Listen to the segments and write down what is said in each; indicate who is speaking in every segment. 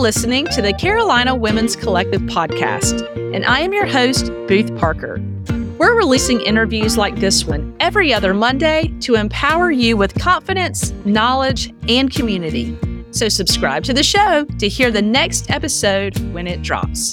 Speaker 1: listening to the Carolina Women's Collective podcast, and I am your host, Booth Parker. We're releasing interviews like this one every other Monday to empower you with confidence, knowledge, and community. So subscribe to the show to hear the next episode when it drops.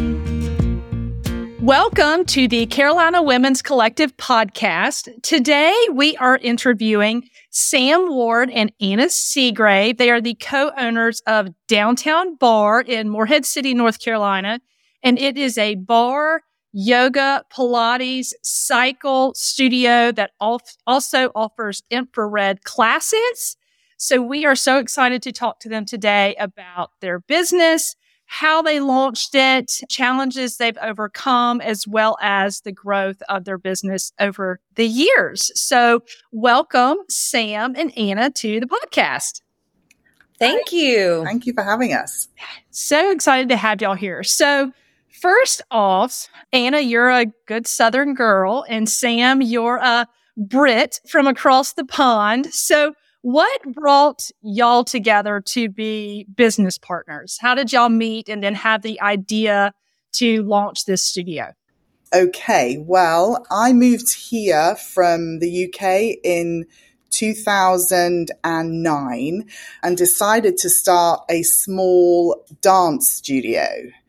Speaker 1: Welcome to the Carolina Women's Collective podcast. Today, we are interviewing Sam Ward and Anna Seagrave. They are the co-owners of Downtown Bar in Morehead City, North Carolina. And it is a bar, yoga, Pilates, cycle studio that also offers infrared classes. So we are so excited to talk to them today about their business, how they launched it, challenges they've overcome, as well as the growth of their business over the years. So welcome, Sam and Anna, to the podcast.
Speaker 2: Thank you.
Speaker 3: Thank you for having us.
Speaker 1: So excited to have y'all here. So first off, Anna, you're a good Southern girl, and Sam, you're a Brit from across the pond. So what brought y'all together to be business partners? How did y'all meet and then have the idea to launch this studio?
Speaker 3: Okay, well, I moved here from the UK in 2009 and decided to start a small dance studio.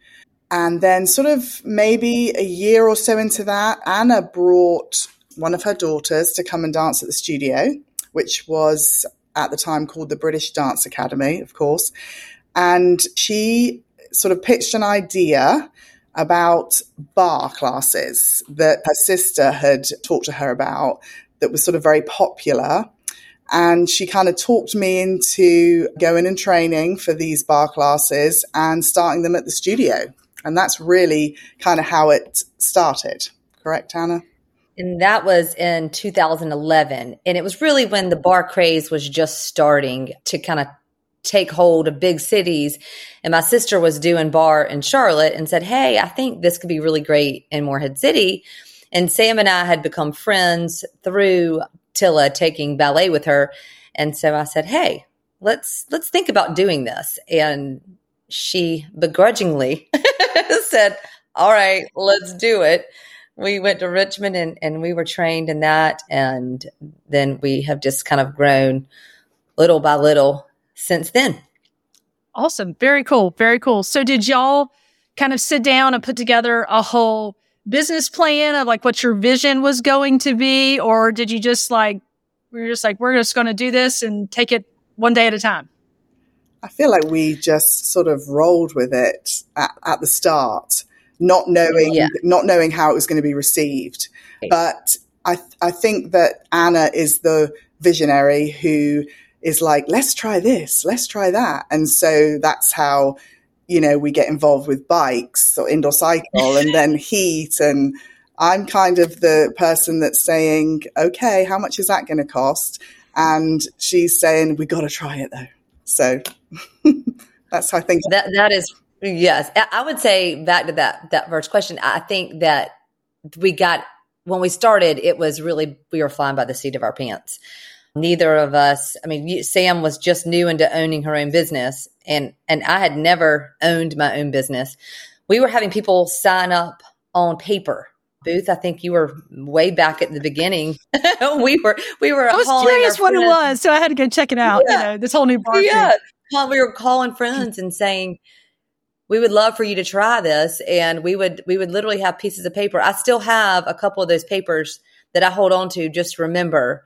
Speaker 3: And then sort of maybe a year or so into that, Anna brought one of her daughters to come and dance at the studio, which was at the time called the British Dance Academy, of course. And she sort of pitched an idea about bar classes that her sister had talked to her about that was sort of very popular. And she kind of talked me into going and training for these bar classes and starting them at the studio. And that's really kind of how it started. Correct, Anna?
Speaker 2: And that was in 2011. And it was really when the bar craze was just starting to kind of take hold of big cities. And my sister was doing bar in Charlotte and said, hey, I think this could be really great in Morehead City. And Sam and I had become friends through Tilla taking ballet with her. And so I said, hey, let's think about doing this. And she begrudgingly said, all right, let's do it. We went to Richmond and we were trained in that. And then we have just kind of grown little by little since then.
Speaker 1: Awesome. Very cool. Very cool. So did y'all kind of sit down and put together a whole business plan of like what your vision was going to be? Or did you just we're just going to do this and take it one day at a time?
Speaker 3: I feel like we just sort of rolled with it at the start, not knowing how it was going to be received. But I think that Anna is the visionary who is like, let's try this, let's try that. And so that's how, we get involved with bikes or indoor cycle and then heat. And I'm kind of the person that's saying, okay, how much is that going to cost? And she's saying, we got to try it though. So that's how I think
Speaker 2: that is. Yes. I would say back to that first question. I think that when we started, it was really, we were flying by the seat of our pants. Neither of us, Sam was just new into owning her own business and I had never owned my own business. We were having people sign up on paper. Booth, I think you were way back at the beginning. we were. I
Speaker 1: was curious what it was, so I had to go check it out.
Speaker 2: Yeah.
Speaker 1: This whole new bar.
Speaker 2: Yeah. We were calling friends and saying, we would love for you to try this. And we would literally have pieces of paper. I still have a couple of those papers that I hold on to just to remember,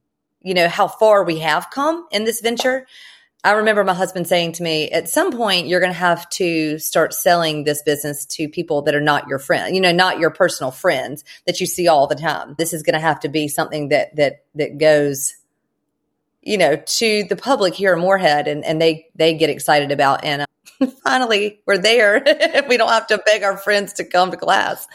Speaker 2: how far we have come in this venture. I remember my husband saying to me, at some point, you're going to have to start selling this business to people that are not your friend, not your personal friends that you see all the time. This is going to have to be something that goes, to the public here in Morehead and they get excited about. And finally, we're there. We don't have to beg our friends to come to class.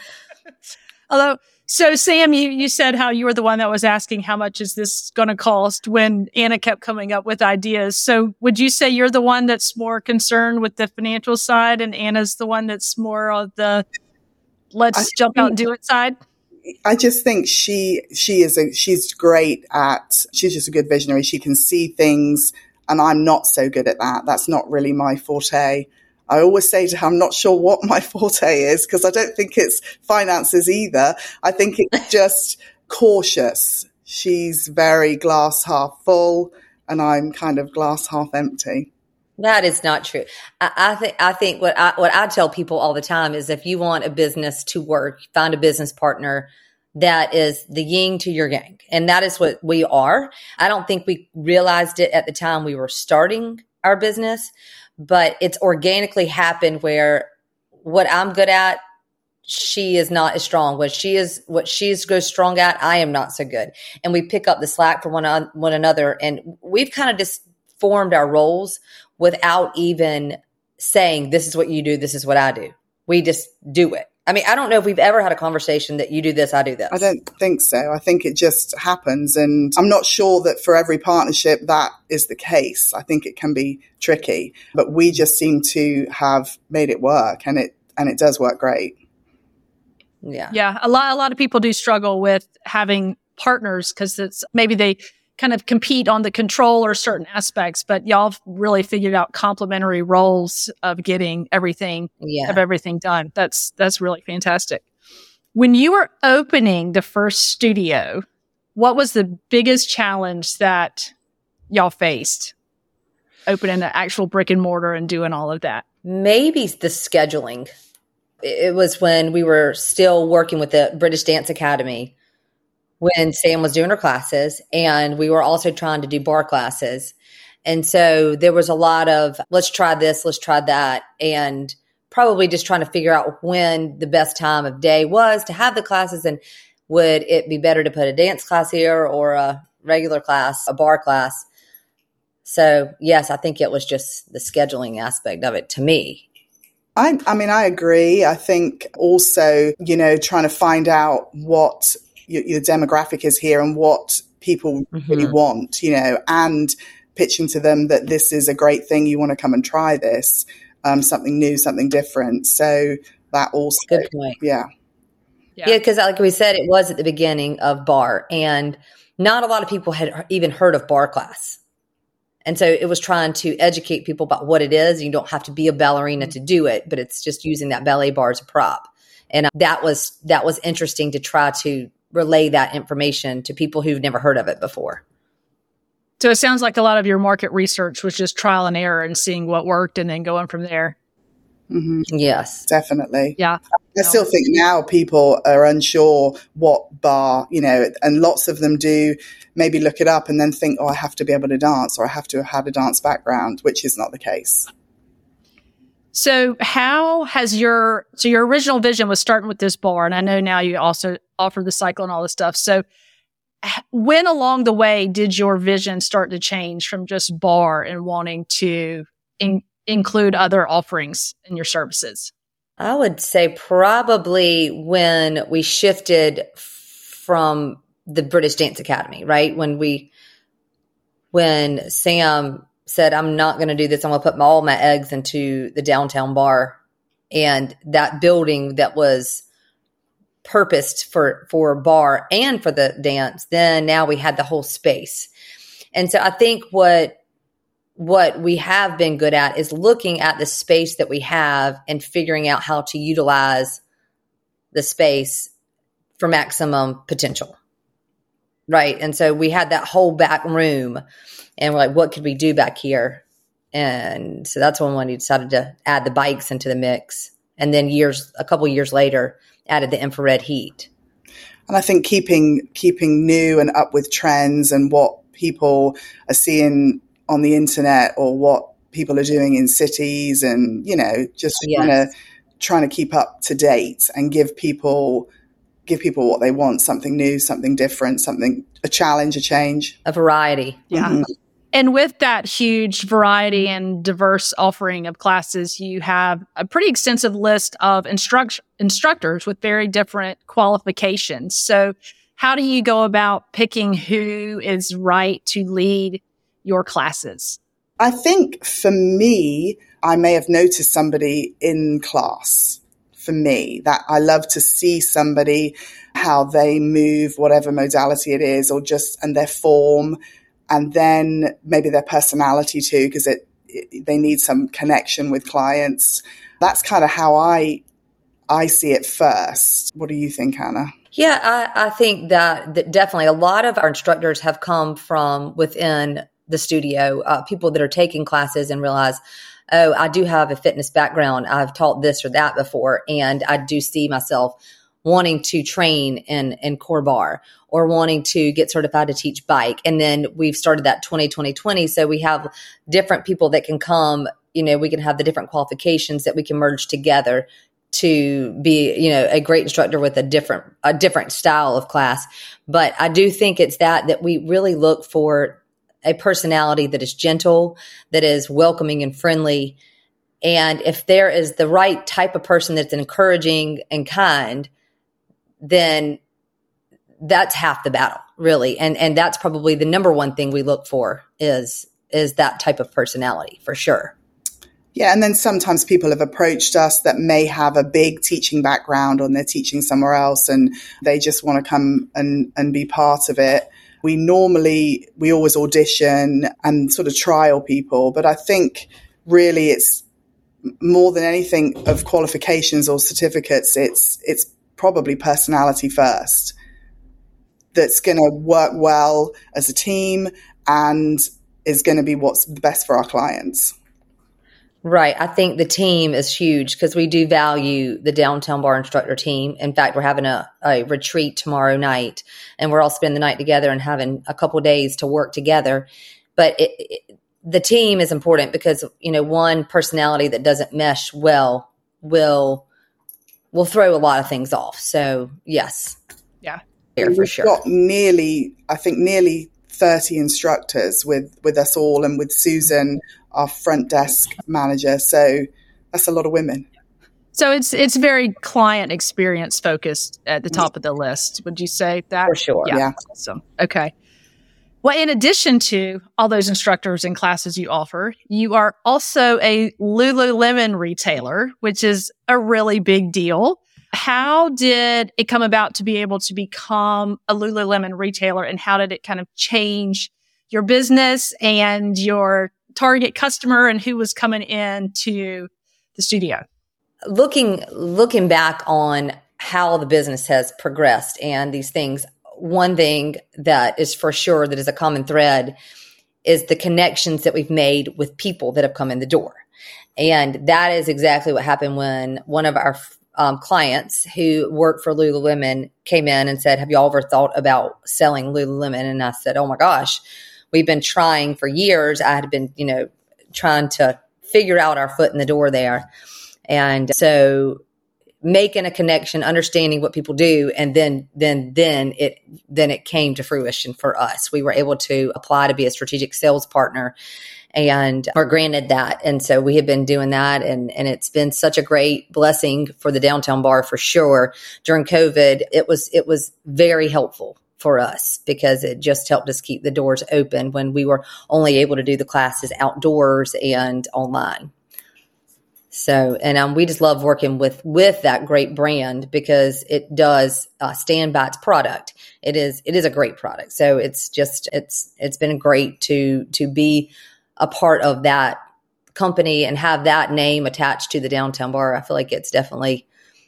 Speaker 1: So Sam, you said how you were the one that was asking how much is this going to cost when Anna kept coming up with ideas. So would you say you're the one that's more concerned with the financial side and Anna's the one that's more of the let's jump out and do it side?
Speaker 3: I just think she's great she's just a good visionary. She can see things and I'm not so good at that. That's not really my forte. I always say to her, I'm not sure what my forte is, because I don't think it's finances either. I think it's just cautious. She's very glass half full, and I'm kind of glass half empty.
Speaker 2: That is not true. I think what I tell people all the time is, if you want a business to work, find a business partner that is the yin to your yang. And that is what we are. I don't think we realized it at the time we were starting our business, but it's organically happened where what I'm good at, she is not as strong. What she's goes strong at, I am not so good. And we pick up the slack for one another. And we've kind of just formed our roles without even saying, this is what you do, this is what I do. We just do it. I mean, I don't know if we've ever had a conversation that you do this, I do this.
Speaker 3: I don't think so. I think it just happens. And I'm not sure that for every partnership that is the case. I think it can be tricky, but we just seem to have made it work, and it does work great.
Speaker 2: Yeah.
Speaker 1: Yeah. A lot of people do struggle with having partners because it's maybe they kind of compete on the control or certain aspects, but y'all have really figured out complementary roles of getting everything done. That's really fantastic. When you were opening the first studio, what was the biggest challenge that y'all faced opening an actual brick and mortar and doing all of that?
Speaker 2: Maybe the scheduling. It was when we were still working with the British Dance Academy, when Sam was doing her classes, and we were also trying to do bar classes. And so there was a lot of, let's try this, let's try that, and probably just trying to figure out when the best time of day was to have the classes, and would it be better to put a dance class here or a regular class, a bar class. So yes, I think it was just the scheduling aspect of it to me.
Speaker 3: I mean, I agree. I think also, trying to find out what your demographic is here and what people really want, and pitching to them that this is a great thing. You want to come and try this, something new, something different. So that also,
Speaker 2: good point.
Speaker 3: Yeah.
Speaker 2: Because like we said, it was at the beginning of bar, and not a lot of people had even heard of bar class. And so it was trying to educate people about what it is. You don't have to be a ballerina to do it, but it's just using that ballet bar as a prop. And that was interesting to try to relay that information to people who've never heard of it before.
Speaker 1: So it sounds like a lot of your market research was just trial and error and seeing what worked and then going from there.
Speaker 3: Mm-hmm.
Speaker 2: Yes,
Speaker 3: definitely.
Speaker 1: Yeah.
Speaker 3: I still think now people are unsure what bar, and lots of them do maybe look it up and then think, I have to be able to dance, or I have to have had a dance background, which is not the case.
Speaker 1: So how has your original vision was starting with this bar, and I know now you also offer the cycle and all this stuff. So when along the way did your vision start to change from just bar and wanting to include other offerings in your services?
Speaker 2: I would say probably when we shifted from the British Dance Academy, right? When Sam said, I'm not going to do this. I'm going to put all my eggs into the downtown bar, and that building that was purposed for bar and for the dance. Then now we had the whole space. And so I think what we have been good at is looking at the space that we have and figuring out how to utilize the space for maximum potential. Right. And so we had that whole back room, and we're like, what could we do back here? And so that's when we decided to add the bikes into the mix. And then a couple years later, added the infrared heat.
Speaker 3: And I think keeping new and up with trends and what people are seeing on the internet, or what people are doing in cities, and, just trying to keep up to date and give people what they want, something new, something different, a challenge, a change.
Speaker 2: A variety.
Speaker 1: Yeah. Mm-hmm. And with that huge variety and diverse offering of classes, you have a pretty extensive list of instructors with very different qualifications. So how do you go about picking who is right to lead your classes?
Speaker 3: I think for me, I may have noticed somebody in class. For me, that I love to see somebody, how they move, whatever modality it is, and their form, and then maybe their personality too, because they need some connection with clients. That's kind of how I see it first. What do you think, Anna?
Speaker 2: Yeah, I think that definitely a lot of our instructors have come from within the studio, people that are taking classes and realize, oh, I do have a fitness background. I've taught this or that before, and I do see myself wanting to train in core bar or wanting to get certified to teach bike. And then we've started that 2020. So we have different people that can come, we can have the different qualifications that we can merge together to be, a great instructor with a different style of class. But I do think it's that we really look for a personality that is gentle, that is welcoming and friendly. And if there is the right type of person that's encouraging and kind, then that's half the battle, really. And that's probably the number one thing we look for is that type of personality, for sure.
Speaker 3: Yeah, and then sometimes people have approached us that may have a big teaching background, or they're teaching somewhere else and they just want to come and be part of it. We always audition and sort of trial people, but I think really it's more than anything of qualifications or certificates. It's probably personality first that's going to work well as a team and is going to be what's best for our clients.
Speaker 2: Right. I think the team is huge because we do value the Downtown Bar instructor team. In fact, we're having a retreat tomorrow night, and we're all spending the night together and having a couple of days to work together. But the team is important because, one personality that doesn't mesh well will throw a lot of things off. So, yes.
Speaker 1: Yeah.
Speaker 2: For sure.
Speaker 3: We've got nearly 30 instructors with us all, and with Susan, our front desk manager. So that's a lot of women.
Speaker 1: So it's very client experience focused at the top of the list. Would you say that?
Speaker 2: For sure.
Speaker 3: Yeah.
Speaker 1: Awesome. Okay. Well, in addition to all those instructors and classes you offer, you are also a Lululemon retailer, which is a really big deal. How did it come about to be able to become a Lululemon retailer, and how did it kind of change your business and your target customer and who was coming into the studio?
Speaker 2: Looking back on how the business has progressed and these things, one thing that is for sure that is a common thread is the connections that we've made with people that have come in the door. And that is exactly what happened when one of our clients who worked for Lululemon came in and said, have you all ever thought about selling Lululemon? And I said, oh my gosh, we've been trying for years. I had been, trying to figure out our foot in the door there. And so making a connection, understanding what people do, and then it came to fruition for us. We were able to apply to be a strategic sales partner and are granted that. And so we have been doing that, and it's been such a great blessing for the Downtown Bar for sure. During COVID, it was very helpful for us because it just helped us keep the doors open when we were only able to do the classes outdoors and online. So, and we just love working with that great brand because it does stand by its product. It is a great product. So it's been great to be a part of that company and have that name attached to the Downtown Bar. I feel like it's definitely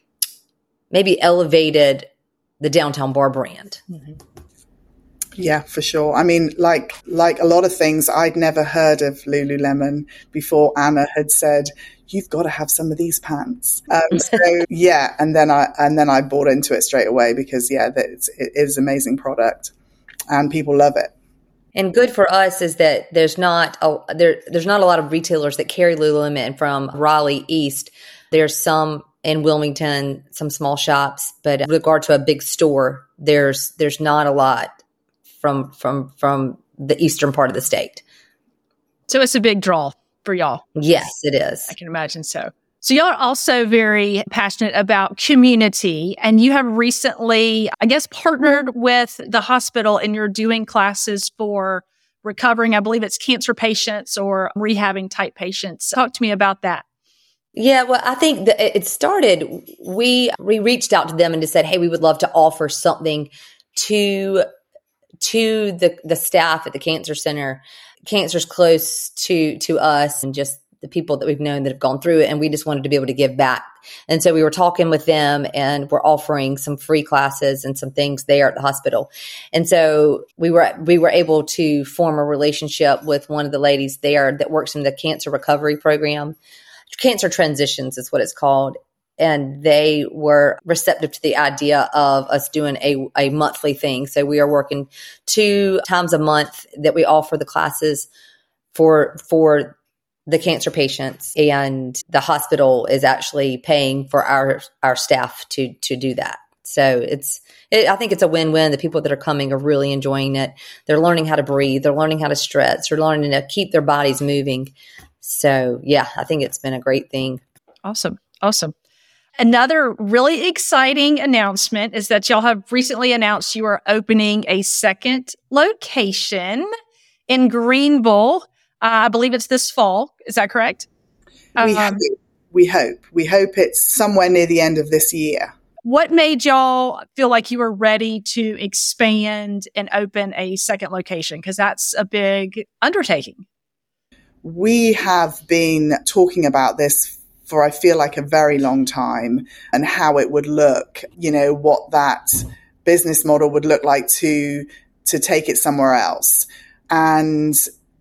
Speaker 2: maybe elevated the Downtown Bar brand.
Speaker 3: Mm-hmm. Yeah, for sure. I mean, like a lot of things, I'd never heard of Lululemon before Anna had said, you've got to have some of these pants. So yeah. And then I bought into it straight away because it is an amazing product and people love it.
Speaker 2: And good for us is that there's not a lot of retailers that carry Lululemon from Raleigh East. There's some in Wilmington, some small shops, but in regard to a big store, there's not a lot from the eastern part of the state.
Speaker 1: So it's a big draw for y'all.
Speaker 2: Yes, it is.
Speaker 1: I can imagine so. So y'all are also very passionate about community, and you have recently, I guess, partnered with the hospital, and you're doing classes for recovering, I believe it's cancer patients or rehabbing type patients. Talk to me about that.
Speaker 2: Yeah, well, I think it started, we reached out to them and just said, hey, we would love to offer something to the staff at the cancer center. cancer's close to us and just the people that we've known that have gone through it. And we just wanted to be able to give back. And so we were talking with them and we're offering some free classes and some things there at the hospital. And so we were able to form a relationship with one of the ladies there that works in the cancer recovery program. Cancer Transitions is what it's called. And they were receptive to the idea of us doing a monthly thing. So we are working 2 times a month that we offer the classes for the cancer patients, and the hospital is actually paying for our staff to do that. So I think it's a win-win. The people that are coming are really enjoying it. They're learning how to breathe. They're learning how to stretch. They're learning to keep their bodies moving. So yeah, I think it's been a great thing.
Speaker 1: Awesome. Another really exciting announcement is that y'all have recently announced you are opening a second location in Greenville. I believe it's this fall. Is that correct?
Speaker 3: We hope it's somewhere near the end of this year.
Speaker 1: What made y'all feel like you were ready to expand and open a second location? Because that's a big undertaking.
Speaker 3: We have been talking about this for, I feel like, a very long time, and how it would look, what that business model would look like to take it somewhere else. And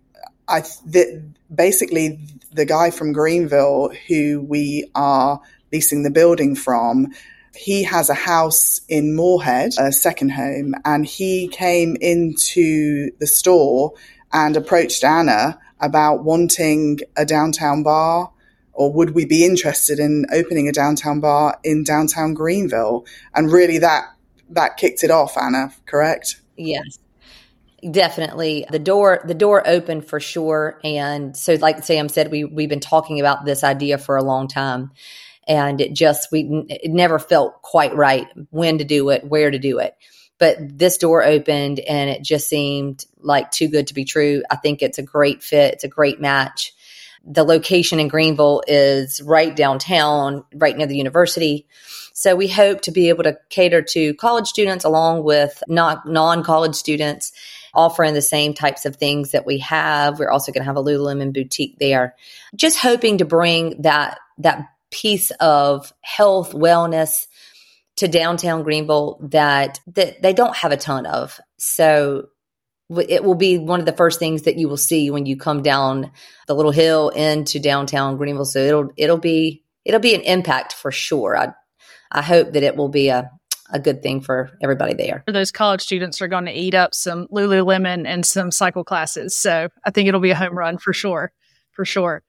Speaker 3: basically the guy from Greenville who we are leasing the building from, he has a house in Moorhead, a second home, and he came into the store and approached Anna about wanting a downtown bar, or would we be interested in opening a downtown bar in downtown Greenville? And really that kicked it off, Anna, correct?
Speaker 2: Yes. Definitely. The door opened for sure. And so like Sam said, we've been talking about this idea for a long time, and it never felt quite right when to do it, where to do it. But this door opened and it just seemed like too good to be true. I think it's a great fit. It's a great match. The location in Greenville is right downtown, right near the university. So we hope to be able to cater to college students along with non-college students, offering the same types of things that we have. We're also going to have a Lululemon boutique there. Just hoping to bring that piece of health, wellness to downtown Greenville that they don't have a ton of. So it will be one of the first things that you will see when you come down the little hill into downtown Greenville. So it'll be an impact for sure. I hope that it will be a good thing for everybody there.
Speaker 1: Those college students are going to eat up some Lululemon and some cycle classes. So I think it'll be a home run for sure. For sure.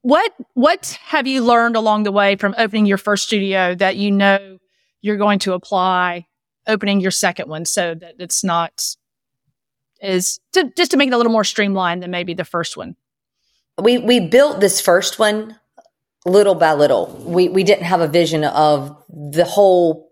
Speaker 1: What have you learned along the way from opening your first studio that you're going to apply opening your second one, so that it's not just to make it a little more streamlined than maybe the first one?
Speaker 2: We built this first one little by little. We didn't have a vision of the whole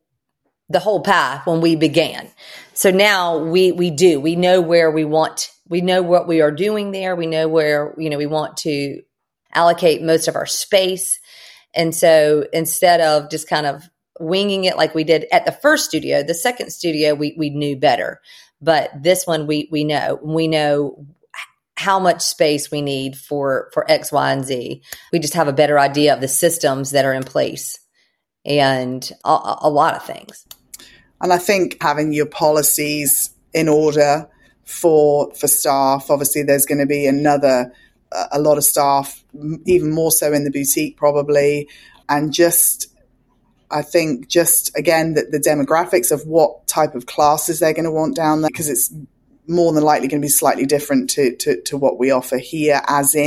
Speaker 2: path when we began. So now we do. We know where we know what we are doing there. We know where, we want to allocate most of our space. And so instead of just kind of winging it like we did at the first studio, the second studio, we knew better. But this one, we know how much space we need for X, Y, and Z. We just have a better idea of the systems that are in place and a lot of things.
Speaker 3: And I think having your policies in order for staff, obviously there's going to be a lot of staff, even more so in the boutique probably. And I think again, that the demographics of what type of classes they're going to want down there, because it's more than likely going to be slightly different to what we offer here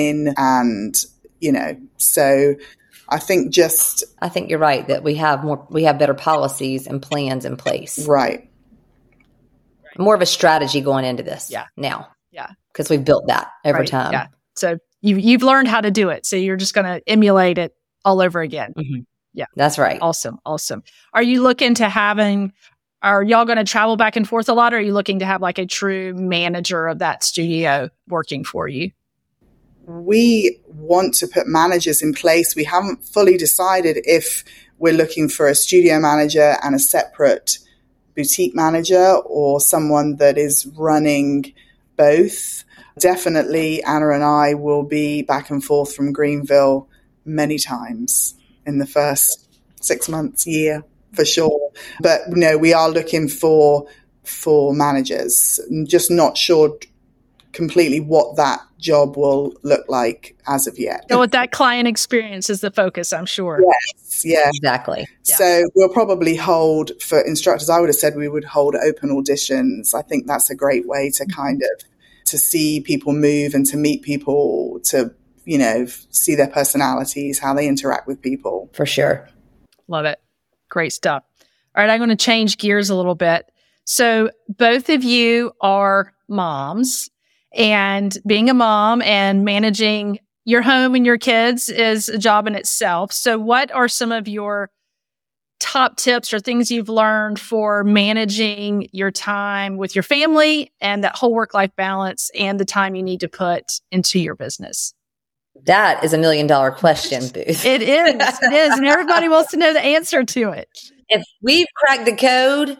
Speaker 3: so I think
Speaker 2: you're right that we have better policies and plans in place.
Speaker 3: Right.
Speaker 2: More of a strategy going into this now.
Speaker 1: Yeah.
Speaker 2: Because we've built that over time.
Speaker 1: Yeah. So you've learned how to do it. So you're just going to emulate it all over again.
Speaker 2: Mm-hmm.
Speaker 1: Yeah.
Speaker 2: That's right.
Speaker 1: Awesome. Are you looking to are y'all going to travel back and forth a lot? Or are you looking to have like a true manager of that studio working for you?
Speaker 3: We want to put managers in place. We haven't fully decided if we're looking for a studio manager and a separate boutique manager or someone that is running both. definitely Anna and I will be back and forth from Greenville many times in the first 6 months, year, for sure. But no, we are looking for managers. I'm just not sure completely what that job will look like as of yet.
Speaker 1: So with that client experience is the focus, I'm sure.
Speaker 3: Yes, yeah.
Speaker 2: Exactly.
Speaker 1: Yeah.
Speaker 3: So we'll probably hold, for instructors, I would have said we would hold open auditions. I think that's a great way to kind of, to see people move and to meet people, to, you know, see their personalities, how they interact with people.
Speaker 2: For sure.
Speaker 1: Love it. Great stuff. All right, I'm going to change gears a little bit. So both of you are moms, and being a mom and managing your home and your kids is a job in itself. So what are some of your top tips or things you've learned for managing your time with your family and that whole work-life balance and the time you need to put into your business?
Speaker 2: That is $1 million question, Booth.
Speaker 1: It is. It is. And everybody wants to know the answer to it.
Speaker 2: If we've cracked the code,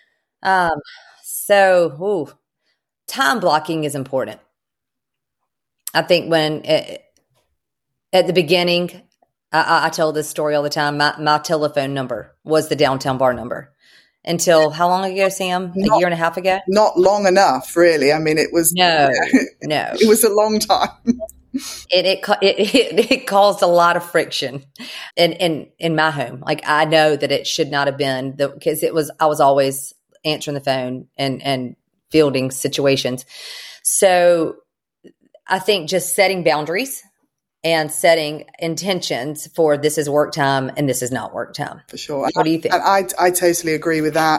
Speaker 2: time blocking is important. I think at the beginning, I tell this story all the time. My telephone number was the Downtown Bar number until how long ago, Sam? A year and a half ago?
Speaker 3: Not long enough, really. I mean, it was
Speaker 2: no.
Speaker 3: It was a long time.
Speaker 2: It caused a lot of friction in my home. Like, I know that it should not have been, because I was always answering the phone and fielding situations. So I think just setting boundaries and setting intentions for this is work time and this is not work time.
Speaker 3: For sure.
Speaker 2: What do you think?
Speaker 3: I totally agree with that.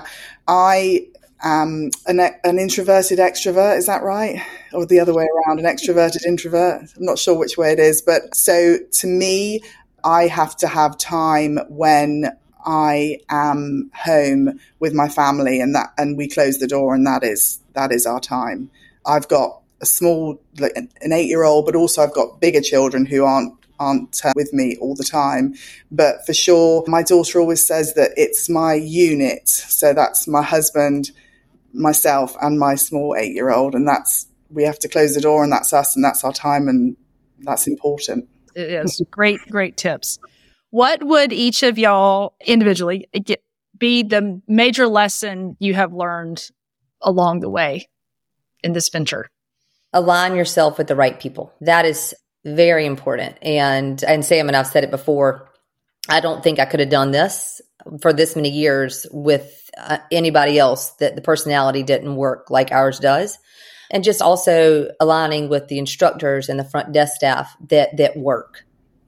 Speaker 3: I am an introverted extrovert. Is that right? Or the other way around, an extroverted introvert? I'm not sure which way it is. But so to me, I have to have time when I am home with my family, and we close the door, and that is our time. I've got a small, like an 8-year-old, but also I've got bigger children who aren't with me all the time. But for sure, my daughter always says that it's my unit. So that's my husband, myself, and my small 8-year-old. And we have to close the door, and that's us, and that's our time, and that's important.
Speaker 1: It is. Great tips. What would each of y'all individually be the major lesson you have learned along the way in this venture?
Speaker 2: Align yourself with the right people. That is very important. And Sam and I've said it before, I don't think I could have done this for this many years with anybody else, that the personality didn't work like ours does. And just also aligning with the instructors and the front desk staff that work.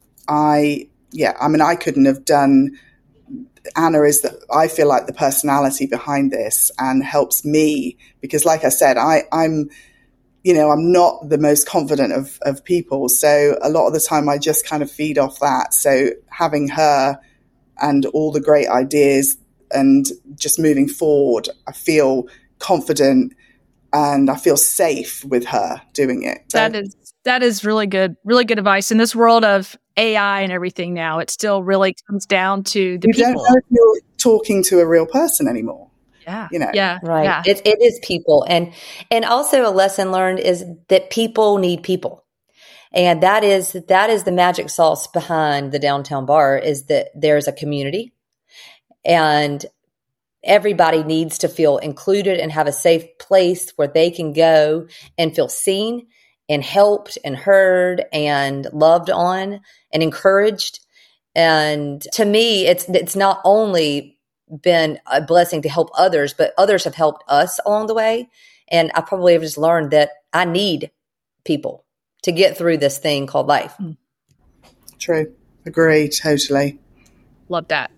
Speaker 2: I
Speaker 3: couldn't have done. Anna is I feel like the personality behind this, and helps me because, like I said, I'm not the most confident of people. So a lot of the time I just kind of feed off that. So having her and all the great ideas and just moving forward, I feel confident and I feel safe with her doing it. So.
Speaker 1: That is really good advice. In this world of AI and everything now, it still really comes down to the people. You don't know if
Speaker 3: you're talking to a real person anymore.
Speaker 1: Yeah.
Speaker 2: Yeah. Right.
Speaker 1: Yeah.
Speaker 2: It is people. And also a lesson learned is that people need people. And that is the magic sauce behind the Downtown Bar, is that there's a community and everybody needs to feel included and have a safe place where they can go and feel seen and helped and heard and loved on and encouraged. And to me, it's not only been a blessing to help others, but others have helped us along the way. And I probably have just learned that I need people to get through this thing called life.
Speaker 3: True. Agree. Totally.
Speaker 1: Love that.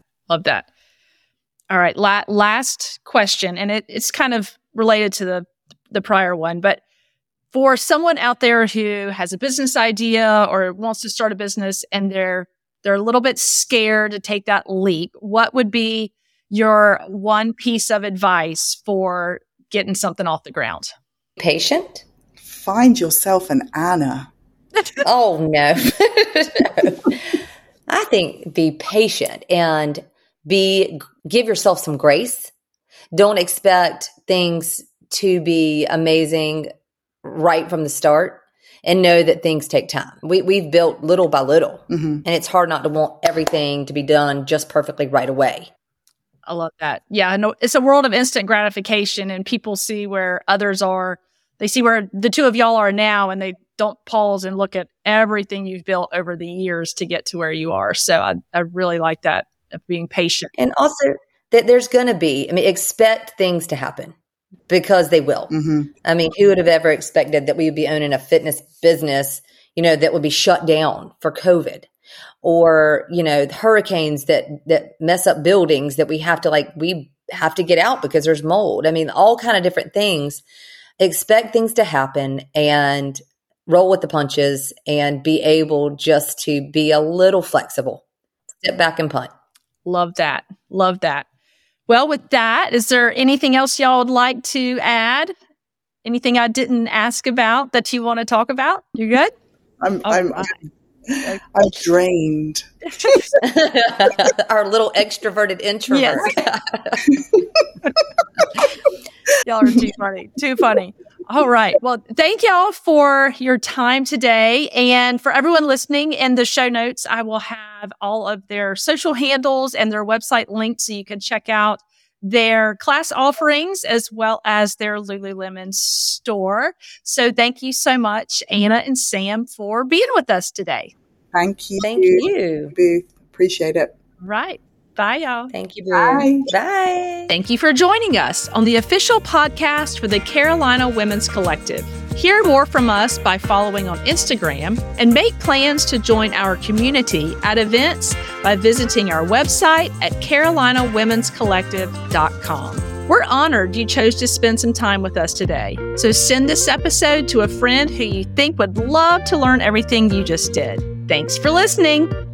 Speaker 1: All right. Last question. And it's kind of related to the prior one, but for someone out there who has a business idea or wants to start a business and they're a little bit scared to take that leap, what would be your one piece of advice for getting something off the ground?
Speaker 2: Patient.
Speaker 3: Find yourself an Anna.
Speaker 2: Oh, no. I think be patient and give yourself some grace. Don't expect things to be amazing right from the start and know that things take time. We've built little by little, and it's hard not to want everything to be done just perfectly right away.
Speaker 1: I love that. Yeah, I know it's a world of instant gratification, and people see where others are. They see where the two of y'all are now, and they don't pause and look at everything you've built over the years to get to where you are. So I really like that, of being patient.
Speaker 2: And also that there's going to be, expect things to happen, because they will. I mean, who would have ever expected that we would be owning a fitness business, that would be shut down for COVID, or, hurricanes that mess up buildings that we have to get out because there's mold. I mean, all kind of different things. Expect things to happen and roll with the punches and be able just to be a little flexible. Step back and punt.
Speaker 1: Love that. Love that. Well, with that, is there anything else y'all would like to add? Anything I didn't ask about that you want to talk about? You good?
Speaker 3: I'm drained.
Speaker 2: Our little extroverted introvert.
Speaker 1: Yes. Y'all are too funny. Too funny. All right. Well, thank y'all for your time today. And for everyone listening, in the show notes, I will have all of their social handles and their website linked so you can check out their class offerings as well as their Lululemon store. So thank you so much, Anna and Sam, for being with us today.
Speaker 3: Thank you.
Speaker 2: Thank you.
Speaker 3: Booth. Appreciate it.
Speaker 1: Right. Bye, y'all.
Speaker 2: Thank you, Boo.
Speaker 3: Bye.
Speaker 2: Bye.
Speaker 1: Thank you for joining us on the official podcast for the Carolina Women's Collective. Hear more from us by following on Instagram, and make plans to join our community at events by visiting our website at carolinawomenscollective.com. We're honored you chose to spend some time with us today. So send this episode to a friend who you think would love to learn everything you just did. Thanks for listening.